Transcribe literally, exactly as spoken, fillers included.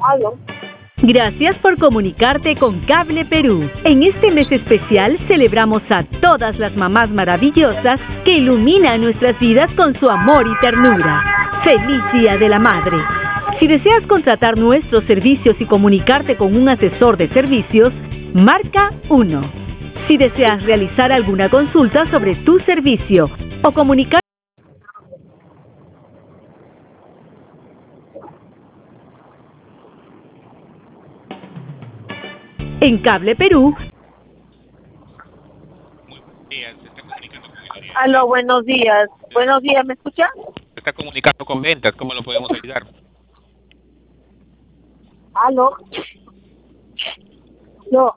Aló. Gracias por comunicarte con Cable Perú. En este mes especial celebramos a todas las mamás maravillosas que iluminan nuestras vidas con su amor y ternura. ¡Feliz Día de la Madre! Si deseas contratar nuestros servicios y comunicarte con un asesor de servicios, marca uno. Si deseas realizar alguna consulta sobre tu servicio o comunicar en Cable Perú. Aló, buenos días. Buenos días, ¿me escucha? Se está comunicando con ventas, ¿cómo lo podemos ayudar? Aló. No.